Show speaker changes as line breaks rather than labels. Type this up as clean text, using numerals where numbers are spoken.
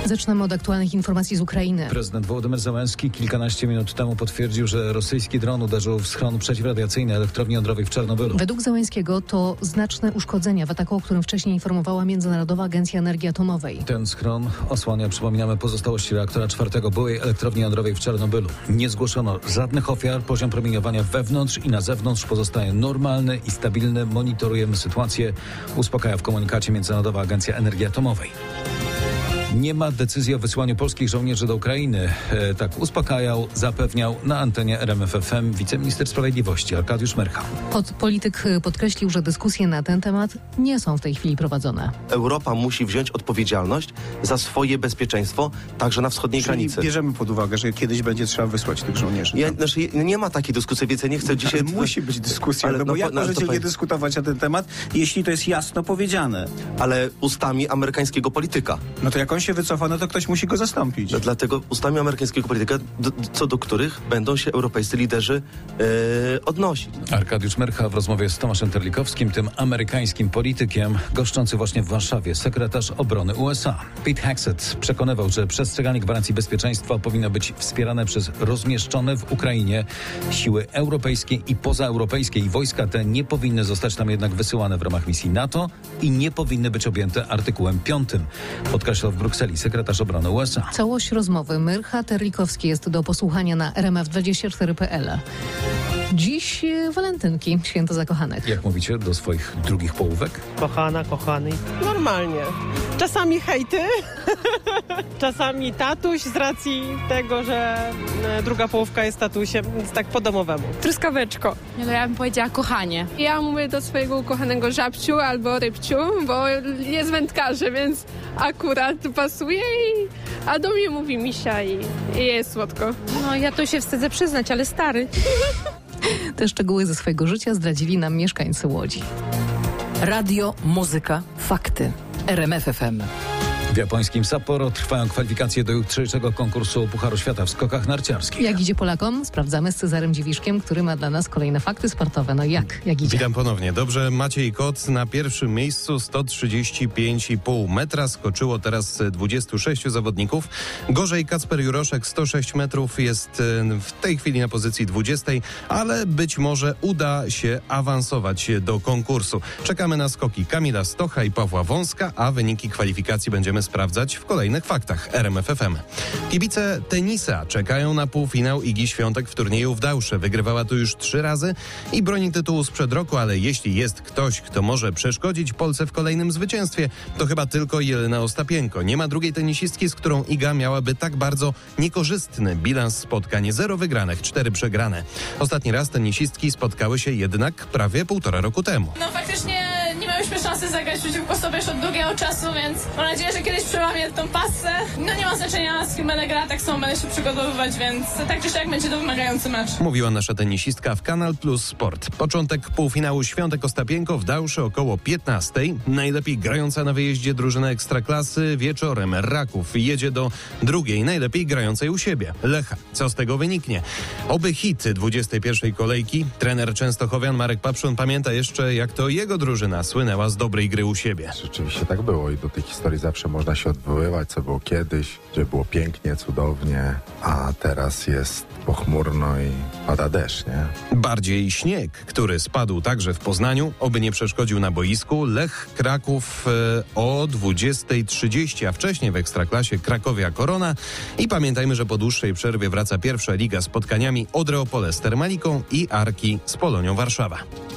Zaczynamy od aktualnych informacji z Ukrainy.
Prezydent Wołodymyr Zełenski kilkanaście minut temu potwierdził, że rosyjski dron uderzył w schron przeciwradiacyjny elektrowni jądrowej w Czarnobylu.
Według Zełenskiego to znaczne uszkodzenia w ataku, o którym wcześniej informowała Międzynarodowa Agencja Energii Atomowej.
Ten schron osłania, przypominamy, pozostałości reaktora 4 byłej elektrowni jądrowej w Czarnobylu. Nie zgłoszono żadnych ofiar. Poziom promieniowania wewnątrz i na zewnątrz pozostaje normalny i stabilny. Monitorujemy sytuację, uspokaja w komunikacie Międzynarodowa Agencja Energii Atomowej. Nie ma decyzji o wysyłaniu polskich żołnierzy do Ukrainy. Tak uspokajał, zapewniał na antenie RMF FM wiceminister sprawiedliwości Arkadiusz Myrcha.
Polityk podkreślił, że dyskusje na ten temat nie są w tej chwili prowadzone.
Europa musi wziąć odpowiedzialność za swoje bezpieczeństwo, także na wschodniej granicy.
Bierzemy pod uwagę, że kiedyś będzie trzeba wysłać tych żołnierzy.
Nie ma takiej dyskusji, więc ja nie chcę dzisiaj...
Ale musi być dyskusja, bo jak możecie nie dyskutować na ten temat, jeśli to jest jasno powiedziane?
Ale ustami amerykańskiego polityka.
No to jak on się wycofa, no to ktoś musi go zastąpić.
Dlatego ustami amerykańskiego polityka, co do których będą się europejscy liderzy odnosić.
Arkadiusz Myrcha w rozmowie z Tomaszem Terlikowskim, tym amerykańskim politykiem, goszczący właśnie w Warszawie sekretarz obrony USA. Pete Hegseth przekonywał, że przestrzeganie gwarancji bezpieczeństwa powinno być wspierane przez rozmieszczone w Ukrainie siły europejskie i pozaeuropejskie i wojska te nie powinny zostać tam jednak wysyłane w ramach misji NATO i nie powinny być objęte artykułem 5. Podkreślał w Brukseli sekretarz obrony USA.
Całość rozmowy Myrcha-Terlikowski jest do posłuchania na rmf24.pl. Dziś walentynki, święto zakochanych.
Jak mówicie do swoich drugich połówek?
Kochana, kochany. Normalnie. Czasami hejty, czasami tatuś z racji tego, że druga połówka jest tatusiem, więc tak po domowemu.
Truskaweczko. No ja bym powiedziała kochanie. Ja mówię do swojego ukochanego żabciu albo rybciu, bo jest wędkarzem, więc akurat pasuje a do mnie mówi misia i jest słodko.
No ja to się wstydzę przyznać, ale stary.
Te szczegóły ze swojego życia zdradzili nam mieszkańcy Łodzi.
Radio, muzyka, fakty. RMF FM.
W japońskim Sapporo trwają kwalifikacje do jutrzejszego konkursu Pucharu Świata w skokach narciarskich.
Jak idzie Polakom? Sprawdzamy z Cezarem Dziwiszkiem, który ma dla nas kolejne fakty sportowe. No jak idzie?
Witam ponownie. Dobrze, Maciej Kot na pierwszym miejscu, 135,5 metra. Skoczyło teraz 26 zawodników. Gorzej Kacper Juroszek, 106 metrów, jest w tej chwili na pozycji 20, ale być może uda się awansować do konkursu. Czekamy na skoki Kamila Stocha i Pawła Wąska, a wyniki kwalifikacji będziemy sprawdzać w kolejnych faktach RMF FM. Kibice tenisa czekają na półfinał Igi Świątek w turnieju w Dausze. Wygrywała tu już 3 razy i broni tytułu sprzed roku, ale jeśli jest ktoś, kto może przeszkodzić Polsce w kolejnym zwycięstwie, to chyba tylko Jelena Ostapienko. Nie ma drugiej tenisistki, z którą Iga miałaby tak bardzo niekorzystny bilans spotkań. 0 wygranych, 4 przegrane. Ostatni raz tenisistki spotkały się jednak prawie 1,5 roku temu.
No faktycznie nie miałyśmy szansy zagrać przeciwko sobie już od długiego czasu, więc mam nadzieję, że kiedyś przełamię tą pasę. No nie ma znaczenia, z kim będę grała, tak samo będę się przygotowywać, więc tak czy siak będzie to wymagający mecz.
Mówiła nasza tenisistka w Kanal Plus Sport. Początek półfinału Świątek Ostapienko w Dauszy około 15. Najlepiej grająca na wyjeździe drużyna Ekstraklasy wieczorem Raków jedzie do drugiej, najlepiej grającej u siebie, Lecha. Co z tego wyniknie? Oby hit 21. kolejki. Trener częstochowian Marek Papszun pamięta jeszcze, jak to jego drużyna słynęła z dobrej gry u siebie.
Rzeczywiście tak było i do tej historii zawsze można się odwoływać, co było kiedyś, gdzie było pięknie, cudownie, a teraz jest pochmurno i pada deszcz, nie?
Bardziej śnieg, który spadł także w Poznaniu, oby nie przeszkodził na boisku. Lech Kraków o 20:30, a wcześniej w Ekstraklasie Krakowia Korona. I pamiętajmy, że po dłuższej przerwie wraca pierwsza liga z spotkaniami Odry Opole z Termaliką i Arki z Polonią Warszawa.